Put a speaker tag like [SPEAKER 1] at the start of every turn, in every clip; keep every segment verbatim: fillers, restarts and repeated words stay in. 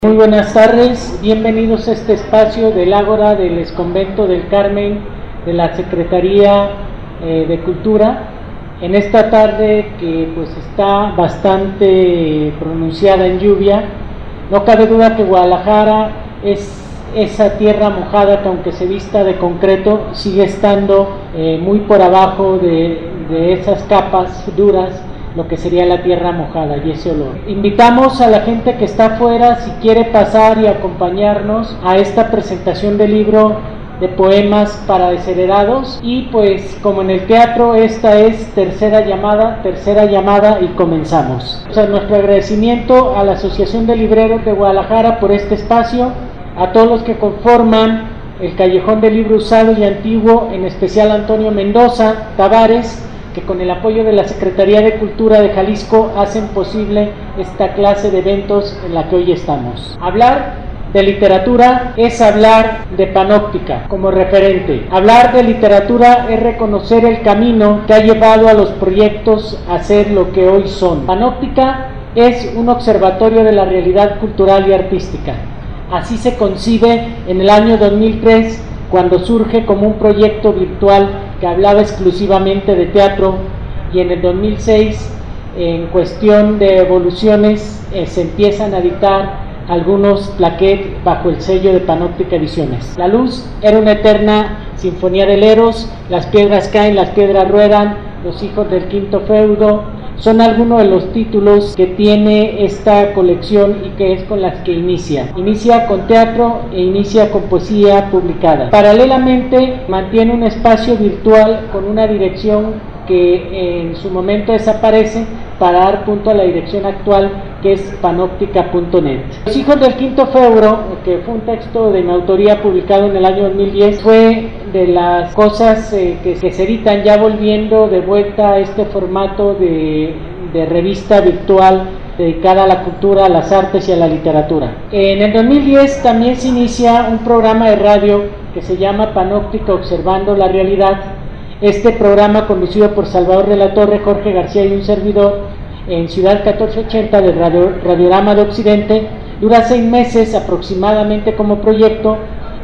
[SPEAKER 1] Muy buenas tardes, bienvenidos a este espacio del Ágora del Exconvento del Carmen de la Secretaría eh, de Cultura. En esta tarde que pues está bastante pronunciada en lluvia, no cabe duda que Guadalajara es esa tierra mojada que aunque se vista de concreto sigue estando eh, muy por abajo de, de esas capas duras, lo que sería la tierra mojada y ese olor. Invitamos a la gente que está afuera, si quiere pasar y acompañarnos a esta presentación del libro de poemas para desheredados, y pues como en el teatro esta es tercera llamada, tercera llamada y comenzamos. O sea, nuestro agradecimiento a la Asociación de Libreros de Guadalajara por este espacio, a todos los que conforman el Callejón del Libro Usado y Antiguo, en especial Antonio Mendoza Tavares, que con el apoyo de la Secretaría de Cultura de Jalisco hacen posible esta clase de eventos en la que hoy estamos. Hablar de literatura es hablar de Panóptica como referente. Hablar de literatura es reconocer el camino que ha llevado a los proyectos a ser lo que hoy son. Panóptica es un observatorio de la realidad cultural y artística. Así se concibe en el año dos mil tres, cuando surge como un proyecto virtual que hablaba exclusivamente de teatro, y en el dos mil seis, en cuestión de evoluciones, eh, se empiezan a editar algunos plaquettes bajo el sello de Panóptica Ediciones. La luz era una eterna sinfonía del Eros, las piedras caen, las piedras ruedan, los hijos del quinto feudo, son algunos de los títulos que tiene esta colección y que es con las que inicia. Inicia con teatro e inicia con poesía publicada. Paralelamente mantiene un espacio virtual con una dirección que en su momento desaparece para dar punto a la dirección actual, que es panóptica punto net. Los hijos del quinto feudo, que fue un texto de mi autoría publicado en el año dos mil diez, fue de las cosas eh, que, que se editan ya volviendo de vuelta a este formato de, de revista virtual dedicada a la cultura, a las artes y a la literatura. En el dos mil diez también se inicia un programa de radio que se llama Panóptica Observando la Realidad. Este programa, conducido por Salvador de la Torre, Jorge García y un servidor, en Ciudad catorce ochenta del Radio, Radiorama de Occidente, dura seis meses aproximadamente como proyecto,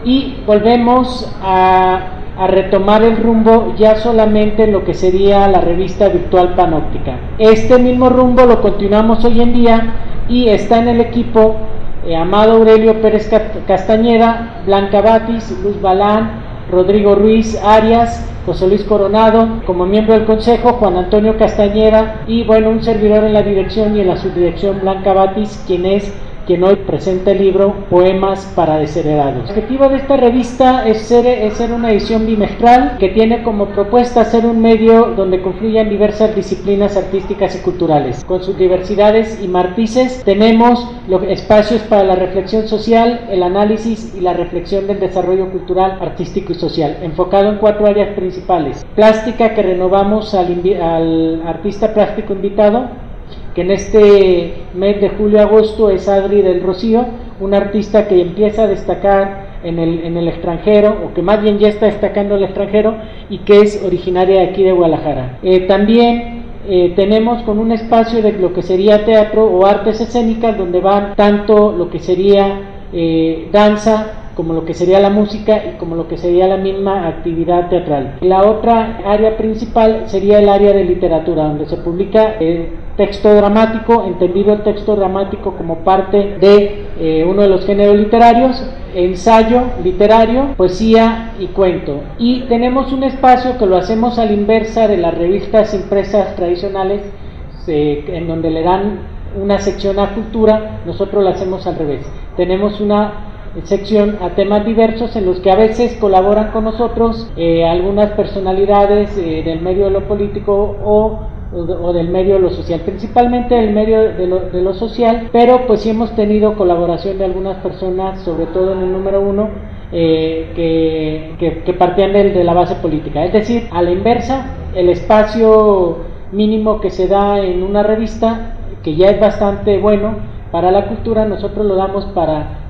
[SPEAKER 1] y volvemos a, a retomar el rumbo ya solamente en lo que sería la revista virtual Panóptica. Este mismo rumbo lo continuamos hoy en día y está en el equipo eh, Amado Aurelio Pérez Castañeda, Blanca Batis, Luz Balán, Rodrigo Ruiz Arias, José Luis Coronado, como miembro del consejo Juan Antonio Castañeda, y bueno, un servidor en la dirección y en la subdirección Blanca Batis, quien es quien hoy presenta el libro Poemas para Desheredados. El objetivo de esta revista es ser, es ser una edición bimestral que tiene como propuesta ser un medio donde confluyan diversas disciplinas artísticas y culturales. Con sus diversidades y matices tenemos los espacios para la reflexión social, el análisis y la reflexión del desarrollo cultural, artístico y social, enfocado en cuatro áreas principales. Plástica, que renovamos al, al artista plástico invitado, que en este mes de julio-agosto es Adri del Rocío, un artista que empieza a destacar en el, en el extranjero, o que más bien ya está destacando en el extranjero, y que es originaria de aquí de Guadalajara. Eh, también eh, tenemos con un espacio de lo que sería teatro o artes escénicas, donde van tanto lo que sería eh, danza, como lo que sería la música y como lo que sería la misma actividad teatral. La otra área principal sería el área de literatura, donde se publica eh, texto dramático, entendido el texto dramático como parte de eh, uno de los géneros literarios, ensayo literario, poesía y cuento. Y tenemos un espacio que lo hacemos a la inversa de las revistas impresas tradicionales, eh, en donde le dan una sección a cultura, nosotros lo hacemos al revés. Tenemos una sección a temas diversos en los que a veces colaboran con nosotros eh, algunas personalidades eh, del medio de lo político o, o del medio de lo social, principalmente del medio de lo, de lo social, pero pues sí hemos tenido colaboración de algunas personas, sobre todo en el número uno, eh, que, que, que partían de, de la base política. Es decir, a la inversa, el espacio mínimo que se da en una revista, que ya es bastante bueno para la cultura, nosotros lo damos para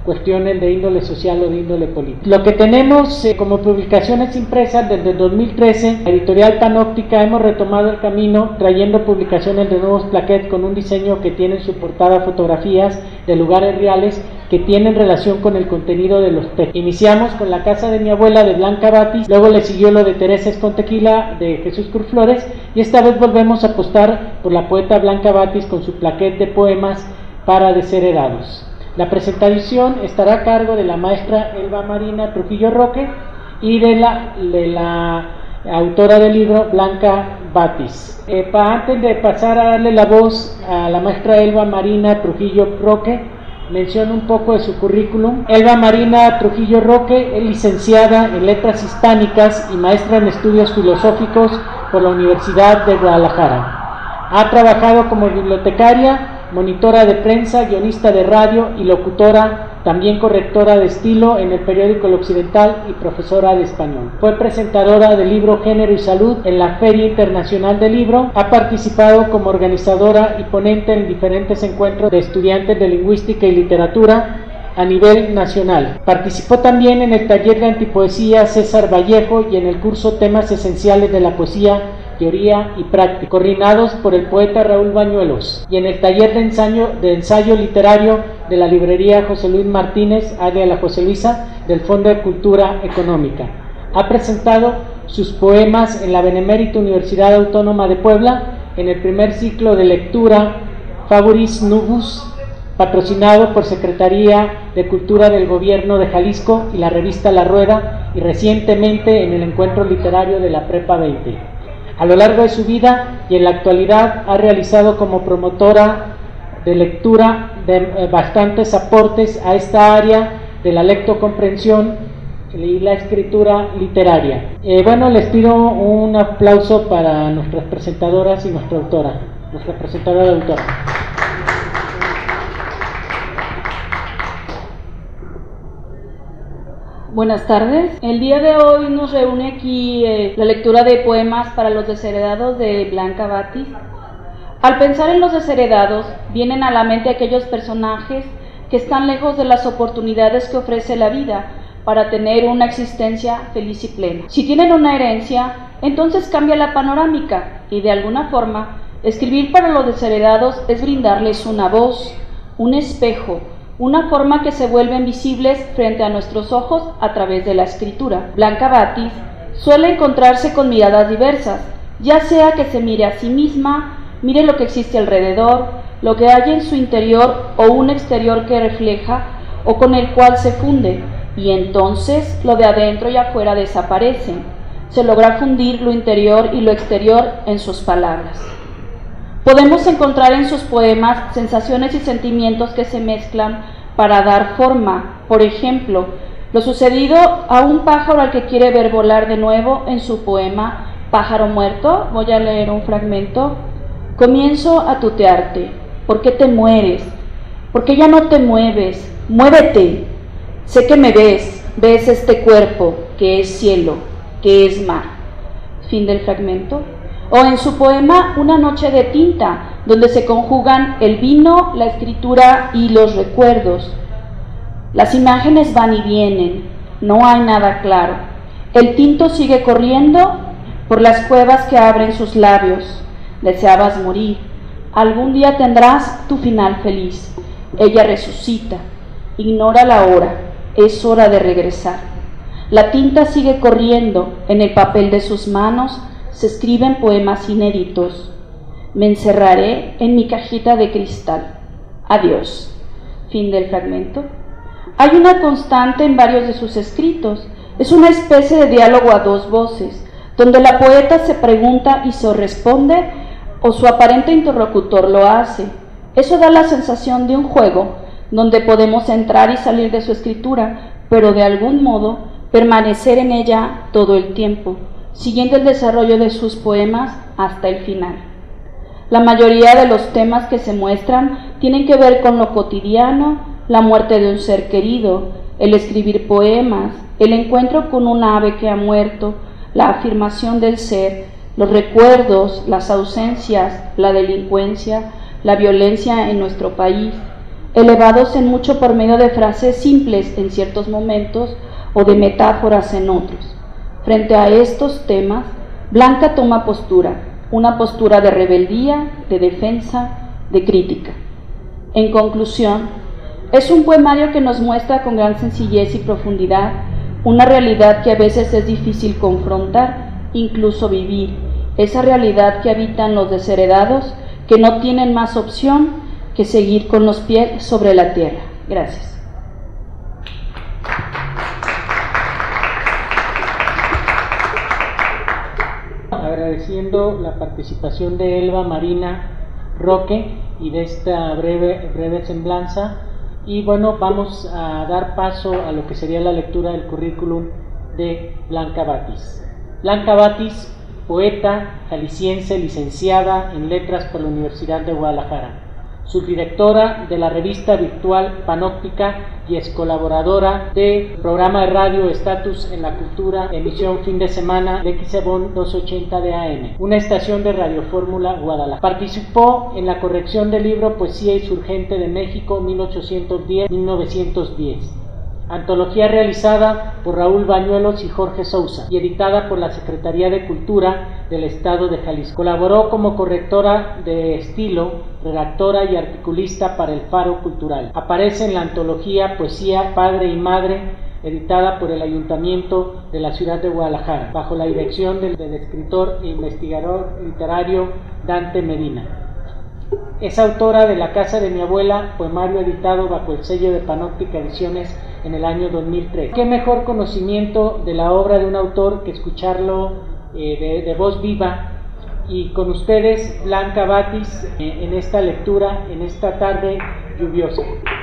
[SPEAKER 1] cuestiones de índole social o de índole política. Lo que tenemos eh, como publicaciones impresas desde el dos mil trece, la editorial Panóptica, hemos retomado el camino trayendo publicaciones de nuevos plaquettes con un diseño que tiene en su portada fotografías de lugares reales que tienen relación con el contenido de los textos. Iniciamos con La casa de mi abuela de Blanca Batis, luego le siguió lo de Teresa con tequila de Jesús Cruz Flores, y esta vez volvemos a apostar por la poeta Blanca Batis con su plaquette de poemas para desheredados. La presentación estará a cargo de la maestra Elba Marina Trujillo Roque y de la, de la autora del libro Blanca Batis. Eh, pa, antes de pasar a darle la voz a la maestra Elba Marina Trujillo Roque, menciono un poco de su currículum. Elba Marina Trujillo Roque es licenciada en Letras Hispánicas y maestra en Estudios Filosóficos por la Universidad de Guadalajara. Ha trabajado como bibliotecaria, monitora de prensa, guionista de radio y locutora, también correctora de estilo en el periódico El Occidental y profesora de español. Fue presentadora del libro Género y Salud en la Feria Internacional del Libro. Ha participado como organizadora y ponente en diferentes encuentros de estudiantes de lingüística y literatura a nivel nacional. Participó también en el taller de antipoesía César Vallejo y en el curso Temas Esenciales de la Poesía, Teoría y Práctica, coordinados por el poeta Raúl Bañuelos, y en el taller de ensayo, de ensayo literario de la librería José Luis Martínez, área la José Luisa, del Fondo de Cultura Económica. Ha presentado sus poemas en la Benemérita Universidad Autónoma de Puebla, en el primer ciclo de lectura Favoris Nubus, patrocinado por Secretaría de Cultura del Gobierno de Jalisco y la revista La Rueda, y recientemente en el Encuentro Literario de la Prepa veinte. A lo largo de su vida y en la actualidad ha realizado como promotora de lectura de eh, bastantes aportes a esta área de la lectocomprensión y la escritura literaria. Eh, bueno, les pido un aplauso para nuestras presentadoras y nuestra autora, nuestra presentadora y autora.
[SPEAKER 2] Buenas tardes. El día de hoy nos reúne aquí eh, la lectura de poemas para los desheredados de Blanca Batis. Al pensar en los desheredados, vienen a la mente aquellos personajes que están lejos de las oportunidades que ofrece la vida para tener una existencia feliz y plena. Si tienen una herencia, entonces cambia la panorámica y de alguna forma, escribir para los desheredados es brindarles una voz, un espejo, una forma que se vuelven visibles frente a nuestros ojos a través de la escritura. Blanca Batis suele encontrarse con miradas diversas, ya sea que se mire a sí misma, mire lo que existe alrededor, lo que hay en su interior o un exterior que refleja o con el cual se funde, y entonces lo de adentro y afuera desaparecen. Se logra fundir lo interior y lo exterior en sus palabras. Podemos encontrar en sus poemas sensaciones y sentimientos que se mezclan para dar forma. Por ejemplo, lo sucedido a un pájaro al que quiere ver volar de nuevo en su poema Pájaro Muerto. Voy a leer un fragmento. Comienzo a tutearte. ¿Por qué te mueres? ¿Por qué ya no te mueves? ¡Muévete! Sé que me ves, ves este cuerpo que es cielo, que es mar. Fin del fragmento. O en su poema Una noche de tinta, donde se conjugan el vino, la escritura y los recuerdos. Las imágenes van y vienen, no hay nada claro. El tinto sigue corriendo por las cuevas que abren sus labios. Deseabas morir. Algún día tendrás tu final feliz. Ella resucita. Ignora la hora. Es hora de regresar. La tinta sigue corriendo en el papel de sus manos. Se escriben poemas inéditos. Me encerraré en mi cajita de cristal. Adiós. Fin del fragmento. Hay una constante en varios de sus escritos. Es una especie de diálogo a dos voces, donde la poeta se pregunta y se responde, o su aparente interlocutor lo hace. Eso da la sensación de un juego, donde podemos entrar y salir de su escritura, pero de algún modo permanecer en ella todo el tiempo, siguiendo el desarrollo de sus poemas hasta el final. La mayoría de los temas que se muestran tienen que ver con lo cotidiano, la muerte de un ser querido, el escribir poemas, el encuentro con un ave que ha muerto, la afirmación del ser, los recuerdos, las ausencias, la delincuencia, la violencia en nuestro país, elevados en mucho por medio de frases simples en ciertos momentos o de metáforas en otros. Frente a estos temas, Blanca toma postura, una postura de rebeldía, de defensa, de crítica. En conclusión, es un poemario que nos muestra con gran sencillez y profundidad una realidad que a veces es difícil confrontar, incluso vivir, esa realidad que habitan los desheredados que no tienen más opción que seguir con los pies sobre la tierra. Gracias.
[SPEAKER 1] Agradeciendo la participación de Elba Marina Roque y de esta breve, breve semblanza, y bueno, vamos a dar paso a lo que sería la lectura del currículum de Blanca Batis. Blanca Batis, poeta jalisciense, licenciada en Letras por la Universidad de Guadalajara, subdirectora de la revista virtual Panóptica y es colaboradora del programa de radio Estatus en la Cultura, emisión fin de semana de X E B O N doscientos ochenta de A M, una estación de Radio Fórmula Guadalajara. Participó en la corrección del libro Poesía Insurgente de México mil ochocientos diez a mil novecientos diez, antología realizada por Raúl Bañuelos y Jorge Sousa y editada por la Secretaría de Cultura del Estado de Jalisco. Colaboró como correctora de estilo, redactora y articulista para El Faro Cultural. Aparece en la antología Poesía, Padre y Madre, editada por el Ayuntamiento de la ciudad de Guadalajara, bajo la dirección del, del escritor e investigador literario Dante Medina. Es autora de La Casa de mi Abuela, poemario editado bajo el sello de Panóptica Ediciones en el año dos mil tres. ¿Qué mejor conocimiento de la obra de un autor que escucharlo eh, de, de voz viva? Y con ustedes, Blanca Batis, eh, en esta lectura, en esta tarde lluviosa.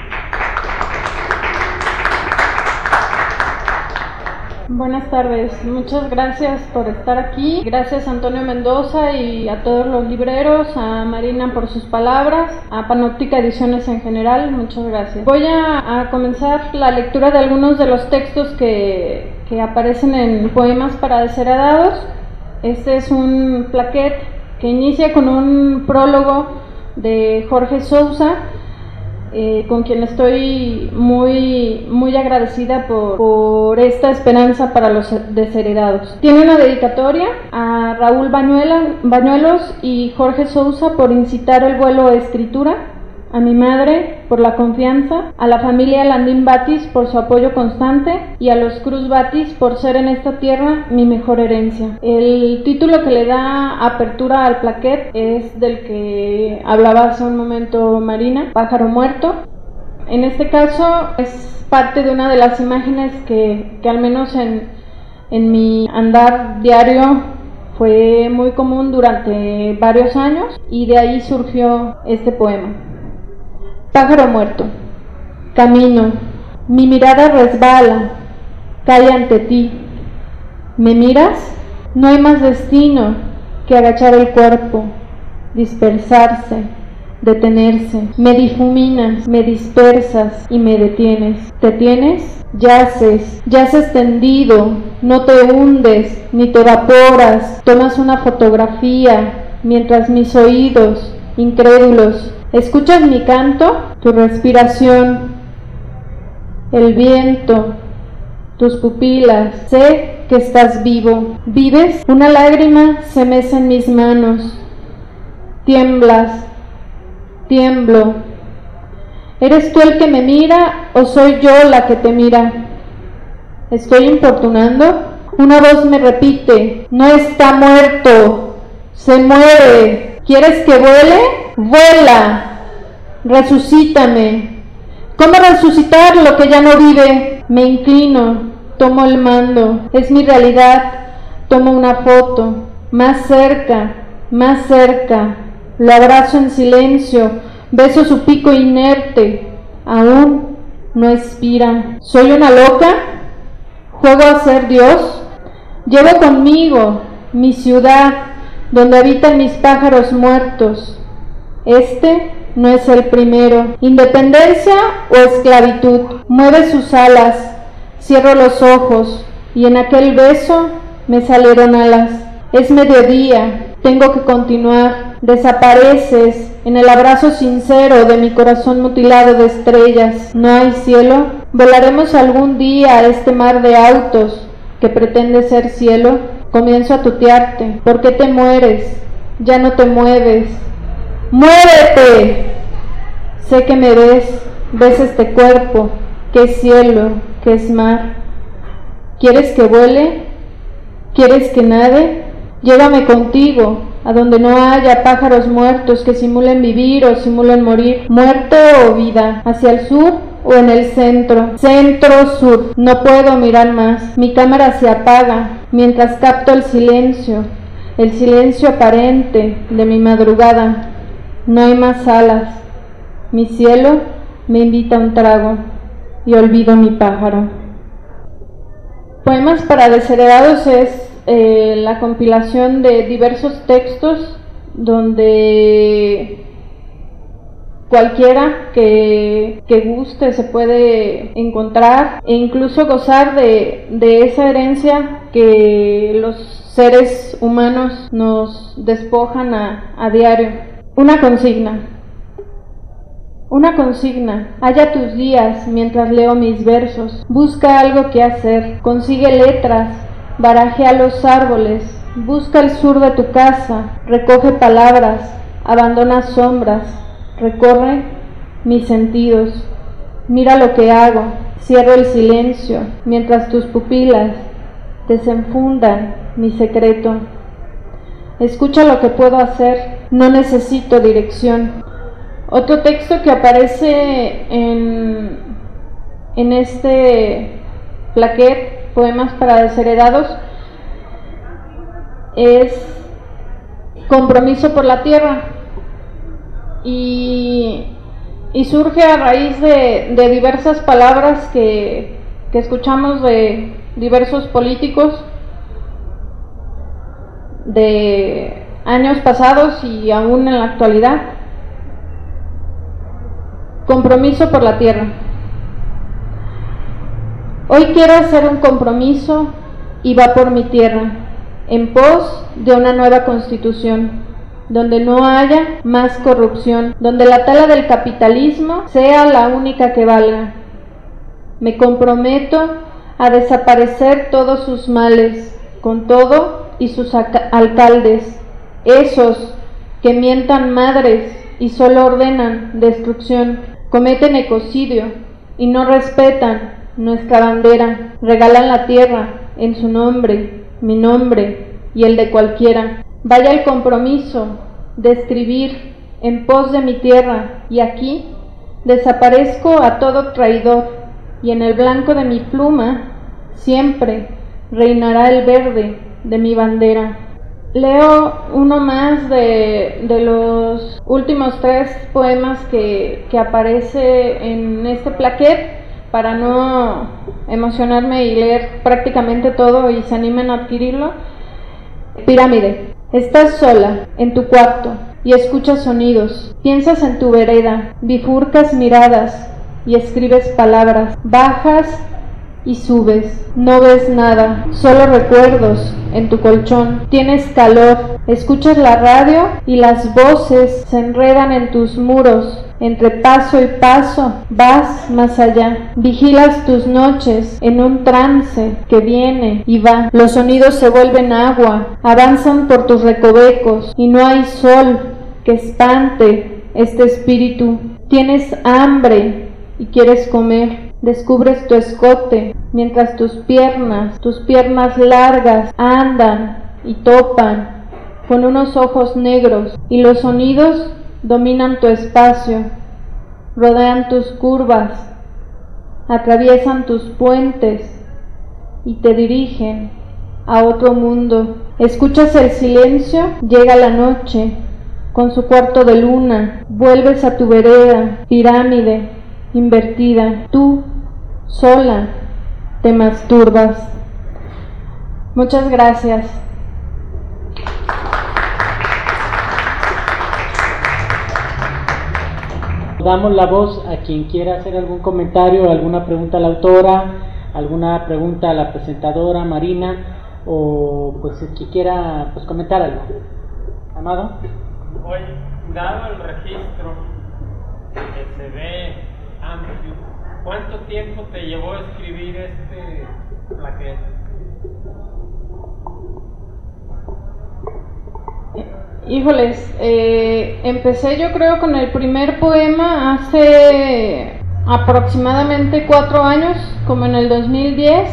[SPEAKER 3] Buenas tardes, muchas gracias por estar aquí. Gracias a Antonio Mendoza y a todos los libreros, a Marina por sus palabras, a Panóptica Ediciones en general, muchas gracias. Voy a, a comenzar la lectura de algunos de los textos que, que aparecen en Poemas para Desheredados. Este es un plaquet que inicia con un prólogo de Jorge Sousa, Eh, con quien estoy muy, muy agradecida por, por esta esperanza para los desheredados. Tiene una dedicatoria a Raúl Bañuela, Bañuelos y Jorge Sousa por incitar el vuelo de escritura, a mi madre por la confianza, a la familia Landín Batis por su apoyo constante y a los Cruz Batis por ser en esta tierra mi mejor herencia. El título que le da apertura al plaquet es del que hablaba hace un momento Marina, Pájaro Muerto. En este caso es parte de una de las imágenes que, que al menos en, en mi andar diario fue muy común durante varios años, y de ahí surgió este poema. Pájaro muerto, camino, mi mirada resbala, cae ante ti. ¿Me miras? No hay más destino que agachar el cuerpo, dispersarse, detenerse. Me difuminas, me dispersas y me detienes. ¿Te tienes? Yaces, yaces tendido, no te hundes ni te evaporas. Tomas una fotografía mientras mis oídos, incrédulos, ¿escuchas mi canto? Tu respiración, el viento, tus pupilas. Sé que estás vivo. ¿Vives? Una lágrima se mece en mis manos. Tiemblas, tiemblo. ¿Eres tú el que me mira o soy yo la que te mira? ¿Estoy importunando? Una voz me repite: no está muerto, se muere. ¿Quieres que vuele? ¡Vuela! Resucítame. ¿Cómo resucitar lo que ya no vive? Me inclino, tomo el mando. Es mi realidad. Tomo una foto. Más cerca, más cerca. Lo abrazo en silencio. Beso su pico inerte. Aún no expira. ¿Soy una loca? ¿Juego a ser Dios? Llevo conmigo mi ciudad, donde habitan mis pájaros muertos. Este no es el primero. Independencia o esclavitud. Mueve sus alas, cierro los ojos y en aquel beso me salieron alas. Es mediodía, tengo que continuar. Desapareces, en el abrazo sincero de mi corazón mutilado de estrellas. ¿No hay cielo? ¿Volaremos algún día a este mar de autos que pretende ser cielo? Comienzo a tutearte. ¿Por qué te mueres? Ya no te mueves. ¡Muévete! Sé que me ves, ves este cuerpo, que es cielo, que es mar. ¿Quieres que vuele? ¿Quieres que nade? Llévame contigo, a donde no haya pájaros muertos que simulen vivir o simulen morir, muerte o vida, hacia el sur o en el centro, centro-sur. No puedo mirar más, mi cámara se apaga mientras capto el silencio, el silencio aparente de mi madrugada. No hay más alas, mi cielo me invita a un trago y olvido mi pájaro. Poemas para desheredados es eh, la compilación de diversos textos donde cualquiera que, que guste se puede encontrar e incluso gozar de, de esa herencia que los seres humanos nos despojan a, a diario. Una consigna. Una consigna, halla tus días mientras leo mis versos, busca algo que hacer, consigue letras, barajea los árboles, busca el sur de tu casa, recoge palabras, abandona sombras, recorre mis sentidos, mira lo que hago, cierro el silencio mientras tus pupilas desenfundan mi secreto. Escucha lo que puedo hacer, no necesito dirección. Otro texto que aparece en, en este plaquet, Poemas para Desheredados, es Compromiso por la Tierra, y, y surge a raíz de, de diversas palabras que, que escuchamos de diversos políticos de años pasados y aún en la actualidad. Compromiso por la tierra. Hoy quiero hacer un compromiso y va por mi tierra, en pos de una nueva constitución, donde no haya más corrupción, donde la tala del capitalismo sea la única que valga. Me comprometo a desaparecer todos sus males, con todo y sus alcaldes, esos que mientan madres y solo ordenan destrucción, cometen ecocidio y no respetan nuestra bandera, regalan la tierra en su nombre, mi nombre y el de cualquiera. Vaya el compromiso de escribir en pos de mi tierra, y aquí desaparezco a todo traidor, y en el blanco de mi pluma siempre reinará el verde de mi bandera. Leo uno más de, de los últimos tres poemas que, que aparece en este plaquet, para no emocionarme y leer prácticamente todo y se animen a adquirirlo. Pirámide. Estás sola en tu cuarto y escuchas sonidos, piensas en tu vereda, bifurcas miradas y escribes palabras, bajas y subes, no ves nada, solo recuerdos en tu colchón, tienes calor, escuchas la radio y las voces se enredan en tus muros, entre paso y paso vas más allá, vigilas tus noches en un trance que viene y va, los sonidos se vuelven agua, avanzan por tus recovecos y no hay sol que espante este espíritu, tienes hambre y quieres comer. Descubres tu escote mientras tus piernas, tus piernas largas andan y topan con unos ojos negros y los sonidos dominan tu espacio, rodean tus curvas, atraviesan tus puentes y te dirigen a otro mundo. Escuchas el silencio, llega la noche con su cuarto de luna, vuelves a tu vereda, pirámide invertida, tú sola te masturbas. Muchas gracias.
[SPEAKER 1] Damos la voz a quien quiera hacer algún comentario, alguna pregunta a la autora, alguna pregunta a la presentadora Marina, o pues el que quiera pues comentar algo. Amado.
[SPEAKER 4] Hoy dado el registro que se ve amplio, ¿cuánto tiempo te llevó escribir este plaquet?
[SPEAKER 3] Híjoles, eh, empecé yo creo con el primer poema hace aproximadamente cuatro años, como en el dos mil diez,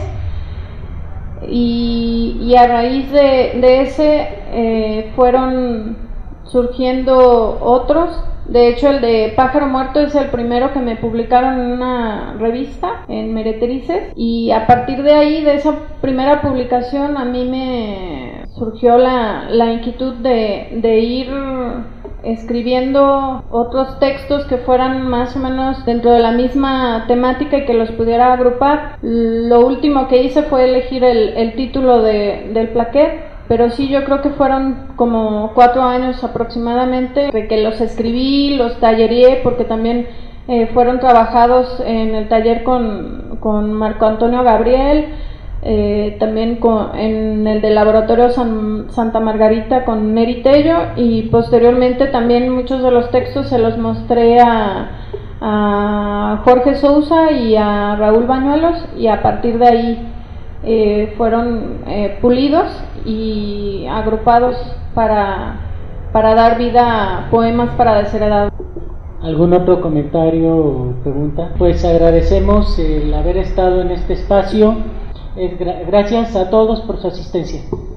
[SPEAKER 3] y, y a raíz de, de ese eh, fueron surgiendo otros. De hecho, el de Pájaro Muerto es el primero que me publicaron en una revista, en Meretrices, y a partir de ahí, de esa primera publicación, a mí me surgió la, la inquietud de, de ir escribiendo otros textos que fueran más o menos dentro de la misma temática y que los pudiera agrupar. Lo último que hice fue elegir el, el título de, del plaquet, pero sí, yo creo que fueron como cuatro años aproximadamente de que los escribí, los tallereé, porque también eh, fueron trabajados en el taller con, con Marco Antonio Gabriel, eh, también con, en el del Laboratorio San, Santa Margarita con Neri Tello, y posteriormente también muchos de los textos se los mostré a, a Jorge Sousa y a Raúl Bañuelos, y a partir de ahí Eh, fueron eh, pulidos y agrupados para, para dar vida a Poemas para Desheredados.
[SPEAKER 1] ¿Algún otro comentario o pregunta? Pues agradecemos el haber estado en este espacio. Es gra- gracias a todos por su asistencia.